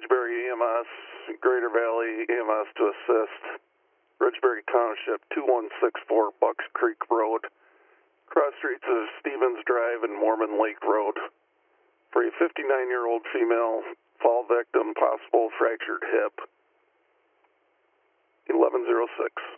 Ridgebury EMS, Greater Valley EMS to assist. Ridgebury Township, 2164 Bucks Creek Road. Cross streets of Stevens Drive and Mormon Lake Road. For a 59-year-old female, fall victim, possible fractured hip. 1106.